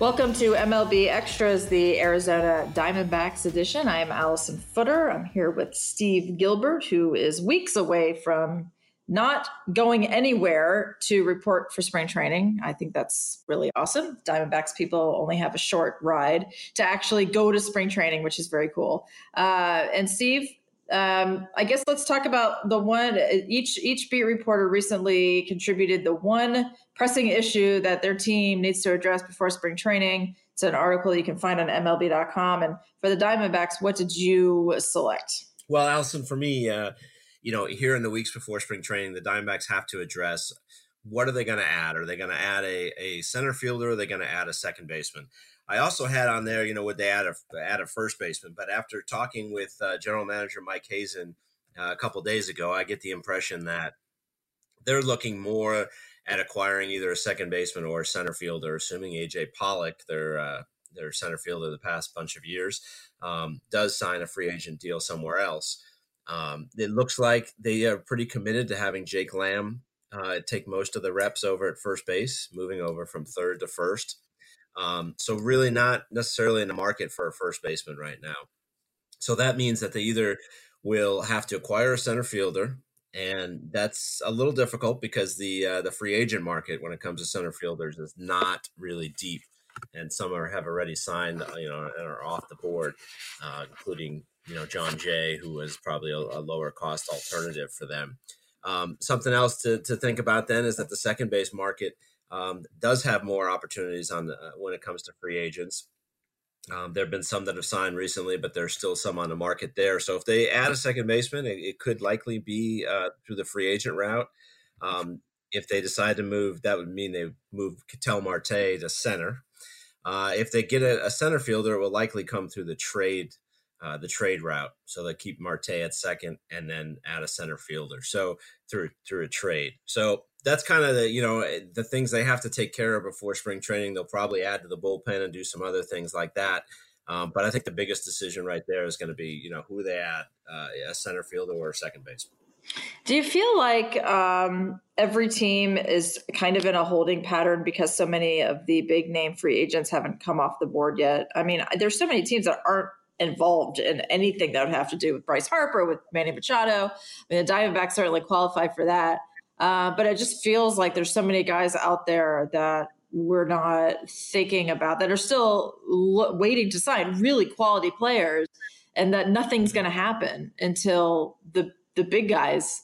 Welcome to MLB Extras, the Arizona Diamondbacks edition. I am Allison Footer. I'm here with Steve Gilbert, who is weeks away from not going anywhere to report for spring training. I think that's really awesome. Diamondbacks people only have a short ride to actually go to spring training, which is very cool. And Steve, I guess let's talk about the one, each beat reporter recently contributed the one pressing issue that their team needs to address before spring training. It's an article you can find on MLB.com. And for the Diamondbacks, what did you select? Well, Allison, for me, here in the weeks before spring training, the Diamondbacks have to address what are they going to add? Are they going to add a center fielder? Or are they going to add a second baseman? I also had on there, would they add a first baseman? But after talking with General Manager Mike Hazen a couple of days ago, I get the impression that they're looking more at acquiring either a second baseman or a center fielder, assuming A.J. Pollock, their center fielder the past bunch of years, does sign a free agent deal somewhere else. It looks like they are pretty committed to having Jake Lamb take most of the reps over at first base, moving over from third to first. So really not necessarily in the market for a first baseman right now. So that means that they either will have to acquire a center fielder, and that's a little difficult because the free agent market when it comes to center fielders is not really deep, and some have already signed, and are off the board, including John Jay, who was probably a lower cost alternative for them. Something else to think about then is that the second base market does have more opportunities when it comes to free agents. There have been some that have signed recently, but there's still some on the market there. So if they add a second baseman, it could likely be through the free agent route. If they decide to move, that would mean they move Ketel Marte to center. If they get a center fielder, it will likely come through the trade route. So they keep Marte at second and then add a center fielder. So through a trade. So that's kind of the things they have to take care of before spring training. They'll probably add to the bullpen and do some other things like that. But I think the biggest decision right there is going to be, who they add, a center fielder or a second baseman. Do you feel like every team is kind of in a holding pattern because so many of the big name free agents haven't come off the board yet? I mean, there's so many teams that aren't involved in anything that would have to do with Bryce Harper, with Manny Machado. I mean, the Diamondbacks certainly qualify for that. But it just feels like there's so many guys out there that we're not thinking about that are still waiting to sign really quality players, and that nothing's going to happen until the big guys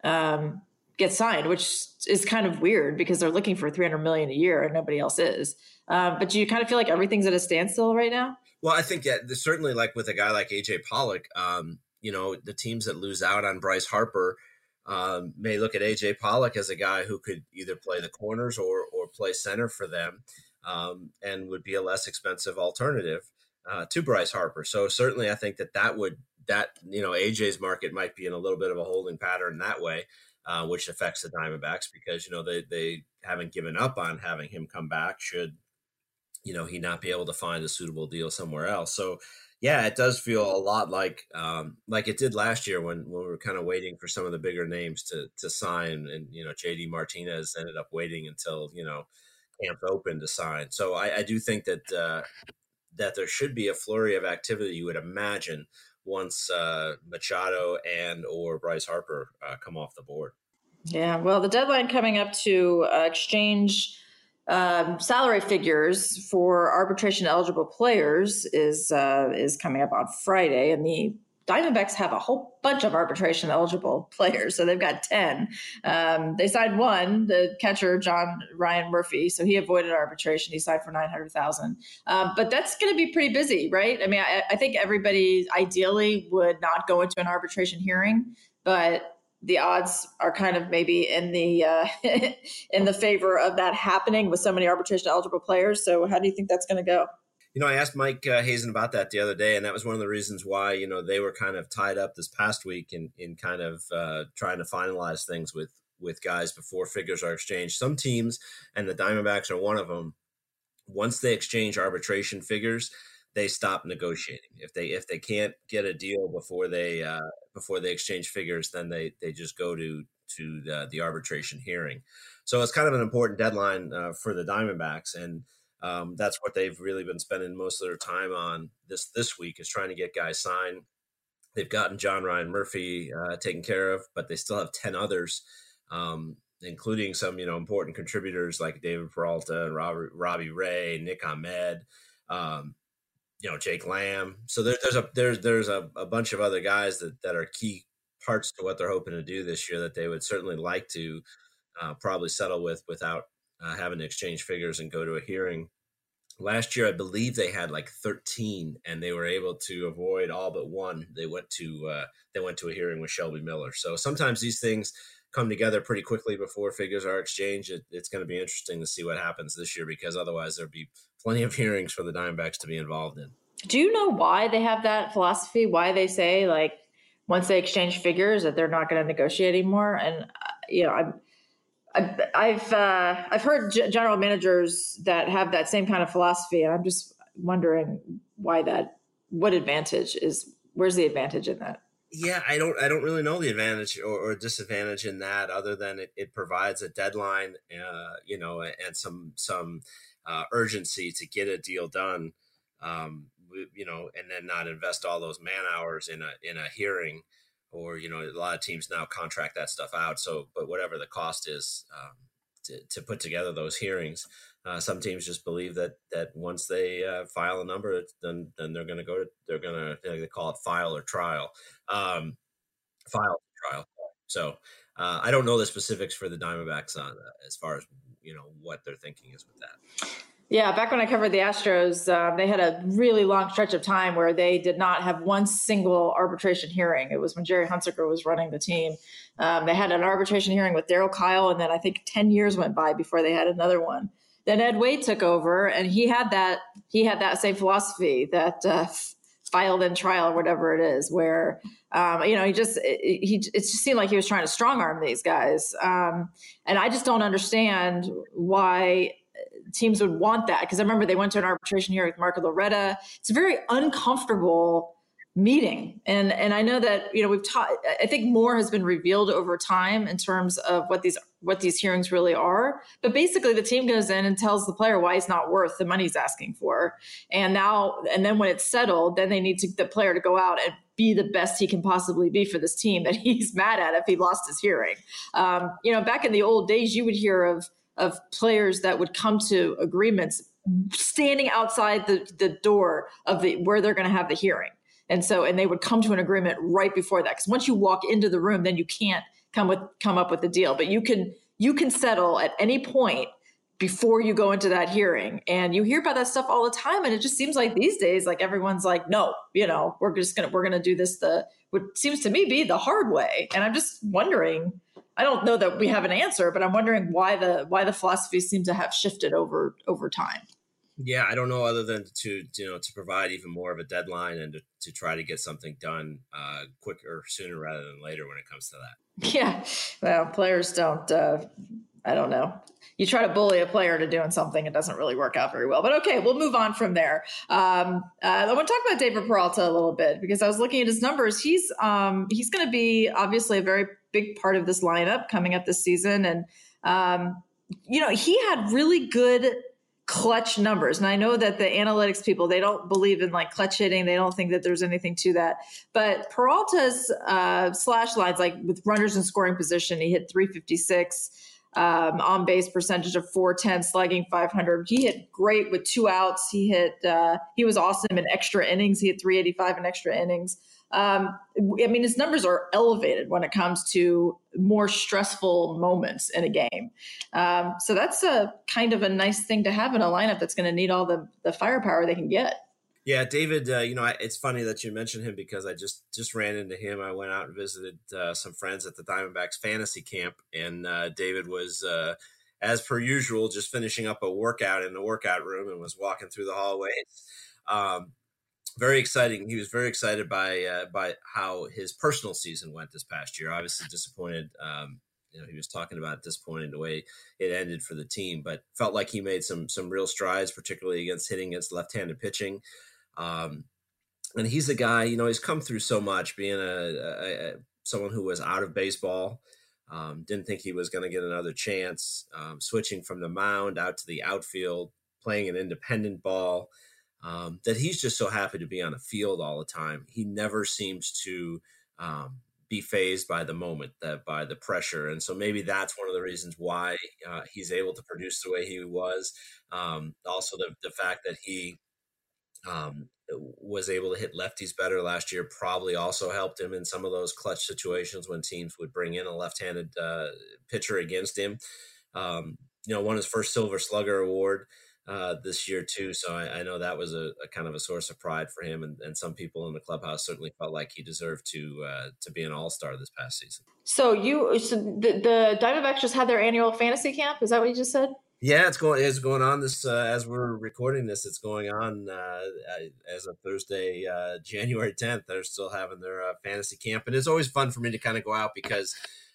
get signed, which is kind of weird because they're looking for $300 million a year and nobody else is. But do you kind of feel like everything's at a standstill right now? Well, I think certainly like with a guy like A.J. Pollock, the teams that lose out on Bryce Harper may look at A.J. Pollock as a guy who could either play the corners or play center for them, and would be a less expensive alternative to Bryce Harper. So certainly I think that AJ's market might be in a little bit of a holding pattern that way, which affects the Diamondbacks because, they haven't given up on having him come back should, he not be able to find a suitable deal somewhere else. So yeah, it does feel a lot like it did last year when we were kind of waiting for some of the bigger names to sign, and JD Martinez ended up waiting until camp open to sign. So I do think that there should be a flurry of activity, you would imagine, once Machado and or Bryce Harper come off the board. Yeah, well, the deadline coming up to exchange salary figures for arbitration eligible players is coming up on Friday, and the Diamondbacks have a whole bunch of arbitration eligible players. So they've got 10. They signed one, the catcher, Ryan Murphy. So he avoided arbitration. He signed for $900,000. But that's going to be pretty busy, right? I mean, I think everybody ideally would not go into an arbitration hearing, but the odds are kind of maybe in the favor of that happening with so many arbitration eligible players. So how do you think that's going to go? I asked Mike Hazen about that the other day, and that was one of the reasons why, they were kind of tied up this past week in kind of trying to finalize things with guys before figures are exchanged. Some teams, and the Diamondbacks are one of them, once they exchange arbitration figures, they stop negotiating. If they can't get a deal before they exchange figures, then they just go to the arbitration hearing. So it's kind of an important deadline for the Diamondbacks. And That's what they've really been spending most of their time on this week, is trying to get guys signed. They've gotten John Ryan Murphy taken care of, but they still have 10 others, including some, important contributors like David Peralta and Robbie Ray, Nick Ahmed, Jake Lamb. So there's a bunch of other guys that are key parts to what they're hoping to do this year that they would certainly like to probably settle with without having to exchange figures and go to a hearing. Last year, I believe they had like 13, and they were able to avoid all but one. They went to a hearing with Shelby Miller. So sometimes these things come together pretty quickly before figures are exchanged. It's going to be interesting to see what happens this year, because otherwise there'll be plenty of hearings for the Diamondbacks to be involved in. Do you know why they have that philosophy? Why they say, like, once they exchange figures that they're not going to negotiate anymore? And I've heard general managers that have that same kind of philosophy, and I'm just wondering why that. What advantage is? Where's the advantage in that? Yeah, I don't really know the advantage or disadvantage in that, other than it provides a deadline, and some urgency to get a deal done, and then not invest all those man hours in a hearing, or a lot of teams now contract that stuff out. So, but whatever the cost is to put together those hearings, some teams just believe that once they file a number, then they're going to they call it file or trial, trial. So I don't know the specifics for the Diamondbacks on as far as what their thinking is with that. Yeah, back when I covered the Astros, they had a really long stretch of time where they did not have one single arbitration hearing. It was when Jerry Hunsaker was running the team. They had an arbitration hearing with Darryl Kyle, and then I think 10 years went by before they had another one. Then Ed Wade took over, and he had that same philosophy, that file then trial, or whatever it is, where it just seemed like he was trying to strong arm these guys, and I just don't understand why teams would want that, because I remember they went to an arbitration hearing with Marco Loretta. It's a very uncomfortable meeting, and I know that we've taught. I think more has been revealed over time in terms of what these hearings really are. But basically, the team goes in and tells the player why he's not worth the money he's asking for, and then when it's settled, then they need the player to go out and be the best he can possibly be for this team that he's mad at if he lost his hearing. Back in the old days, you would hear of players that would come to agreements standing outside the door of where they're going to have the hearing. And they would come to an agreement right before that. Because once you walk into the room, then you can't come up with a deal. But you can settle at any point before you go into that hearing. And you hear about that stuff all the time. And it just seems like these days, like everyone's like, no, we're going to do this what seems to me be the hard way. And I'm just wondering, I don't know that we have an answer, but I'm wondering why the philosophies seem to have shifted over time. Yeah, I don't know, other than to provide even more of a deadline and to try to get something done quicker, sooner rather than later when it comes to that. Yeah, well, players don't. I don't know. You try to bully a player into doing something, it doesn't really work out very well. But okay, we'll move on from there. I want to talk about David Peralta a little bit, because I was looking at his numbers. He's going to be obviously a very big part of this lineup coming up this season, and he had really good clutch numbers. And I know that the analytics people, they don't believe in like clutch hitting. They don't think that there's anything to that. But Peralta's slash lines, like with runners in scoring position, he hit 356, on base percentage of 410, slugging 500. He hit great with 2 outs. He was awesome in extra innings. He hit 385 in extra innings. His numbers are elevated when it comes to more stressful moments in a game. So that's a kind of a nice thing to have in a lineup that's going to need all the firepower they can get. Yeah, David, it's funny that you mentioned him, because I just ran into him. I went out and visited some friends at the Diamondbacks fantasy camp, and David was, as per usual, just finishing up a workout in the workout room and was walking through the hallways. Very exciting. He was very excited by how his personal season went this past year. Obviously disappointed. He was talking about disappointed the way it ended for the team, but felt like he made some real strides, particularly hitting against left-handed pitching. And he's a guy, he's come through so much, being someone who was out of baseball, didn't think he was going to get another chance, switching from the mound out to the outfield, playing an independent ball, that he's just so happy to be on the field all the time. He never seems to be fazed by the moment, by the pressure. And so maybe that's one of the reasons why he's able to produce the way he was. Also, the fact that he was able to hit lefties better last year probably also helped him in some of those clutch situations when teams would bring in a left-handed pitcher against him. Won his first Silver Slugger award this year too. So I know that was a kind of a source of pride for him, and some people in the clubhouse certainly felt like he deserved to be an all-star this past season. So the Diamondbacks just had their annual fantasy camp. Is that what you just said? Yeah, it's going on this as we're recording this. It's going on as of Thursday, January 10th. They're still having their fantasy camp, and it's always fun for me to kind of go out because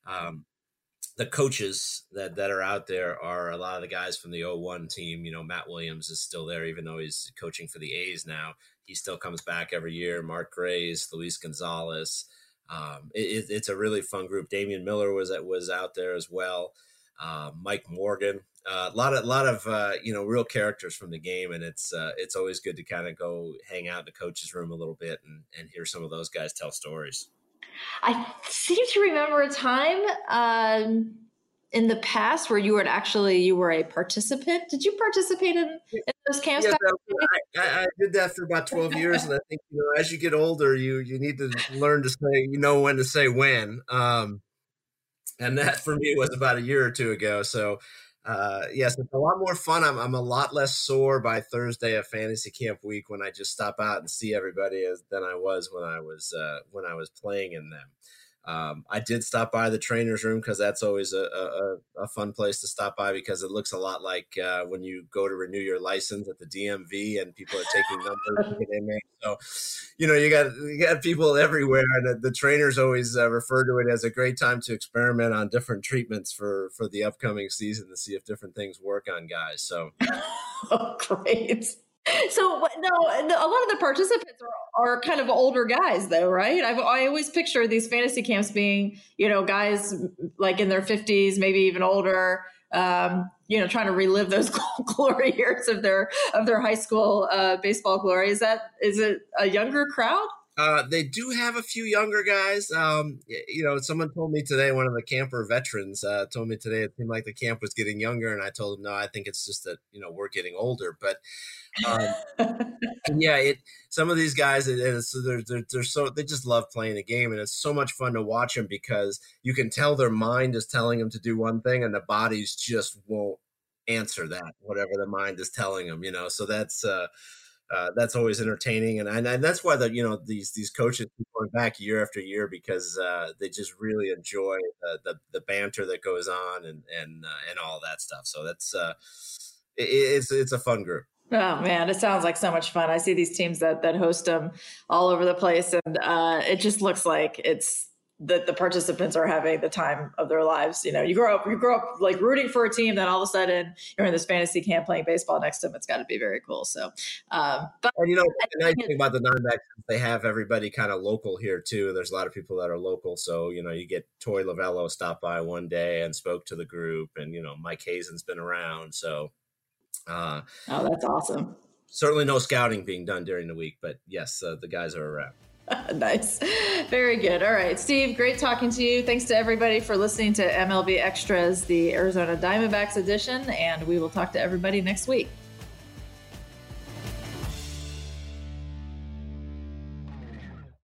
the coaches that are out there are a lot of the guys from the 01 team. Matt Williams is still there, even though he's coaching for the A's now. He still comes back every year. Mark Grace, Luis Gonzalez. It's a really fun group. Damian Miller was out there as well. Mike Morgan. A lot of real characters from the game, and it's always good to kind of go hang out in the coach's room a little bit and hear some of those guys tell stories. I seem to remember a time in the past where you were a participant. Did you participate in those camps? Yes, I did that for about 12 years, and I think as you get older, you need to learn to say when to say when. And that for me was about a year or two ago. So. Yes, it's a lot more fun. I'm a lot less sore by Thursday of fantasy camp week when I just stop out and see everybody than I was when I was playing in them. I did stop by the trainer's room because that's always a fun place to stop by because it looks a lot like when you go to renew your license at the DMV and people are taking numbers to get in there. So, you got people everywhere, and the trainers always refer to it as a great time to experiment on different treatments for the upcoming season to see if different things work on guys. So, oh, great. So no, a lot of the participants are kind of older guys, though, right? I always picture these fantasy camps being, guys like in their 50s, maybe even older, trying to relive those glory years of their high school baseball glory. Is it a younger crowd? They do have a few younger guys. Someone told me today, one of the camper veterans told me today it seemed like the camp was getting younger, and I told him, no, I think it's just that, we're getting older. But some of these guys, they're they just love playing the game, and it's so much fun to watch them because you can tell their mind is telling them to do one thing, and the bodies just won't answer that, whatever the mind is telling them, so that's always entertaining, and that's why these coaches keep going back year after year because they just really enjoy the banter that goes on and all that stuff. So that's it's a fun group. Oh man, it sounds like so much fun. I see these teams that host them all over the place, and it just looks like it's that the participants are having the time of their lives. You grow up like rooting for a team, then all of a sudden you're in this fantasy camp playing baseball next to them. It's got to be very cool. So, but the nice thing about the Diamondbacks is they have everybody kind of local here too. There's a lot of people that are local, so you get Toy Lavello stopped by one day and spoke to the group, and Mike Hazen's been around. So, oh, that's awesome. Certainly no scouting being done during the week, but yes, the guys are around. Nice. Very good. All right, Steve, great talking to you. Thanks to everybody for listening to MLB Extras, the Arizona Diamondbacks edition, and we will talk to everybody next week.